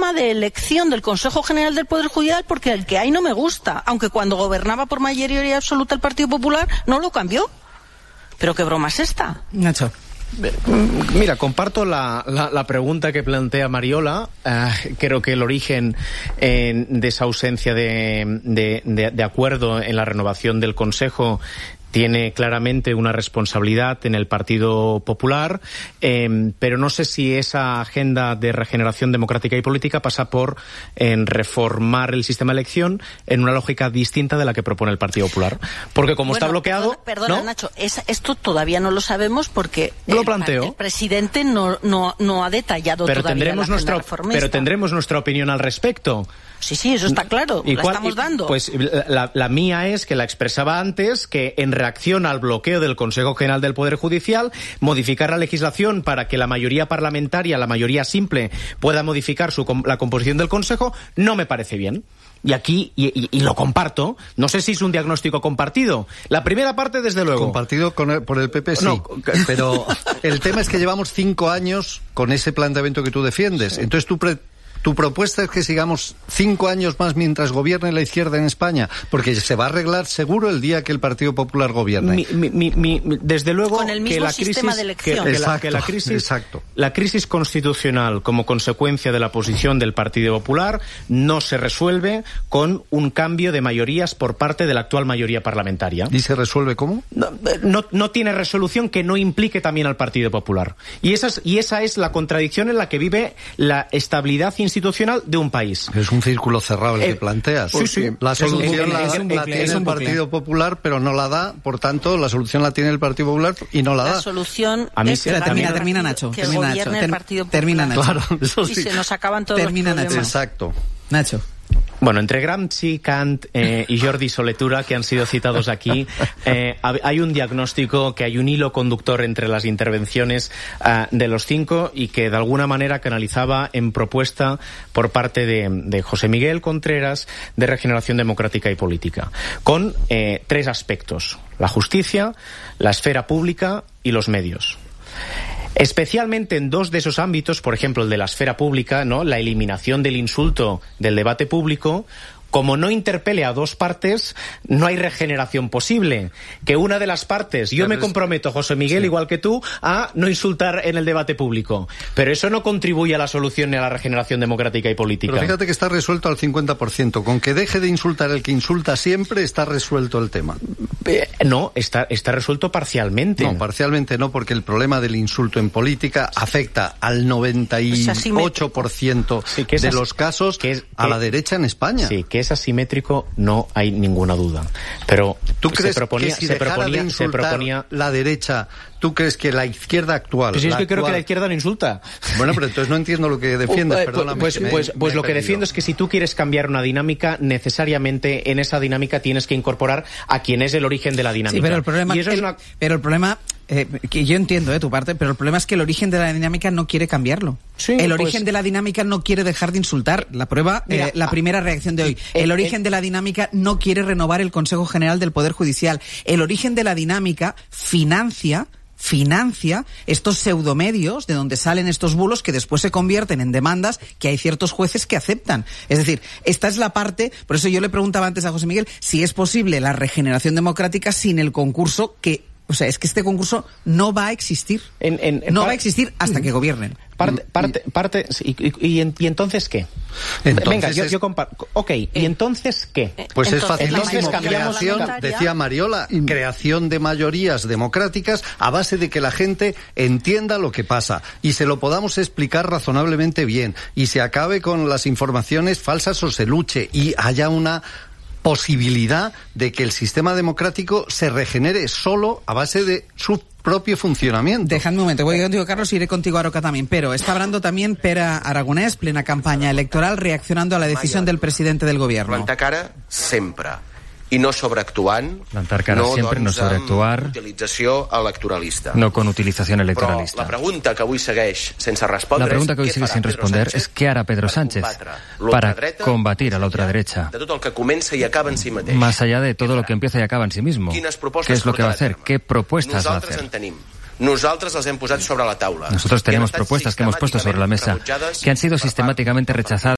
sistema de elección del Consejo General del Poder Judicial porque el que hay no me gusta, aunque cuando gobernaba por mayoría absoluta el Partido Popular no lo cambió. ¿Pero qué broma es esta? Nacho. Mira, comparto la pregunta que plantea Mariola. Creo que el origen de esa ausencia de acuerdo en la renovación del Consejo tiene claramente una responsabilidad en el Partido Popular, pero no sé si esa agenda de regeneración democrática y política pasa por reformar el sistema de elección en una lógica distinta de la que propone el Partido Popular. Porque como está bloqueado... Perdona, ¿no? Nacho, esto todavía no lo sabemos porque el presidente no ha detallado todavía la agenda reformista. Pero tendremos nuestra opinión al respecto. Sí, eso está claro, la estamos dando. Pues la mía es que la expresaba antes, que en reacción al bloqueo del Consejo General del Poder Judicial, modificar la legislación para que la mayoría parlamentaria, la mayoría simple, pueda modificar la composición del Consejo, no me parece bien. Y aquí, y lo comparto, no sé si es un diagnóstico compartido. La primera parte, desde luego. Compartido por el PP, sí. No. Pero el tema es que llevamos 5 años con ese planteamiento que tú defiendes. Sí. Entonces tu propuesta es que sigamos 5 años más mientras gobierne la izquierda en España, porque se va a arreglar seguro el día que el Partido Popular gobierne. Desde luego con el mismo que la sistema de elección. La crisis constitucional como consecuencia de la posición del Partido Popular no se resuelve con un cambio de mayorías por parte de la actual mayoría parlamentaria. ¿Y se resuelve cómo? No tiene resolución que no implique también al Partido Popular. Y esa es la contradicción en la que vive la estabilidad institucional de un país. Es un círculo cerrado el que planteas. Sí. La solución la tiene el Partido Popular, pero no la da. Por tanto, la solución la tiene el Partido Popular y no la da. La solución termina Nacho. Que gobierne el Partido Popular. Termina Nacho. Claro, eso sí. Y se nos acaban todos los problemas. Exacto. Nacho. Bueno, entre Gramsci, Kant y Jordi Soletura, que han sido citados aquí, hay un diagnóstico, que hay un hilo conductor entre las intervenciones de los 5 y que de alguna manera canalizaba en propuesta por parte de José Miguel Contreras de Regeneración Democrática y Política, con 3 aspectos: la justicia, la esfera pública y los medios. Especialmente en 2 de esos ámbitos, por ejemplo el de la esfera pública, ¿no?, la eliminación del insulto del debate público. Como no interpele a 2 partes, no hay regeneración posible. Que una de las partes, yo me comprometo, José Miguel, sí, igual que tú, a no insultar en el debate público. Pero eso no contribuye a la solución ni a la regeneración democrática y política. Pero fíjate que está resuelto al 50%. Con que deje de insultar el que insulta siempre, está resuelto el tema. No, está resuelto parcialmente. No, parcialmente no, porque el problema del insulto en política afecta al 98% de los casos a la derecha en España. Sí, que es asimétrico, no hay ninguna duda. Pero ¿tú crees que si dejara de insultar la derecha, tú crees que la izquierda actual... Pues es que creo que la izquierda no insulta. Bueno, pero entonces no entiendo lo que defiendes, perdóname. Pues lo que defiendo es que si tú quieres cambiar una dinámica, necesariamente en esa dinámica tienes que incorporar a quien es el origen de la dinámica. Sí, pero el problema... que yo entiendo tu parte, pero el problema es que el origen de la dinámica no quiere cambiarlo. Sí, el origen de la dinámica no quiere dejar de insultar. La prueba, la primera reacción de hoy. El origen de la dinámica no quiere renovar el Consejo General del Poder Judicial. El origen de la dinámica financia estos pseudomedios de donde salen estos bulos que después se convierten en demandas que hay ciertos jueces que aceptan. Es decir, esta es la parte, por eso yo le preguntaba antes a José Miguel si es posible la regeneración democrática sin el concurso que... O sea, es que este concurso no va a existir. Va a existir hasta que gobiernen. ¿Y entonces qué? Entonces venga, yo comparto. Ok, ¿y entonces qué? Pues es facilísimo. Decía Mariola, creación de mayorías democráticas a base de que la gente entienda lo que pasa y se lo podamos explicar razonablemente bien y se acabe con las informaciones falsas o se luche y haya una posibilidad de que el sistema democrático se regenere solo a base de su propio funcionamiento. Dejadme un momento, voy contigo, Carlos, y iré contigo a Aroca también, pero está hablando también Pere Aragonès, plena campaña electoral, reaccionando a la decisión del presidente del gobierno. Plantar cara sempre. I no sobreactuant, plantar cara siempre, no sobreactuar, utilització electoralista. No con utilización electoralista. Però la pregunta que avui segueix sense respondre la pregunta que hoy sigue sin responder es ¿qué hará Pedro Sánchez para combatir a la ultraderecha? De tot el que comença i acaba en si mateix. Más allá de todo lo que empieza y acaba en sí mismo. ¿Qué es lo que va a hacer? ¿Qué propuestas va a hacer? Nosaltres les hem posat sobre la taula. Nosotros tenemos propuestas que hemos puesto sobre la mesa que han sido sistemáticamente rechazadas.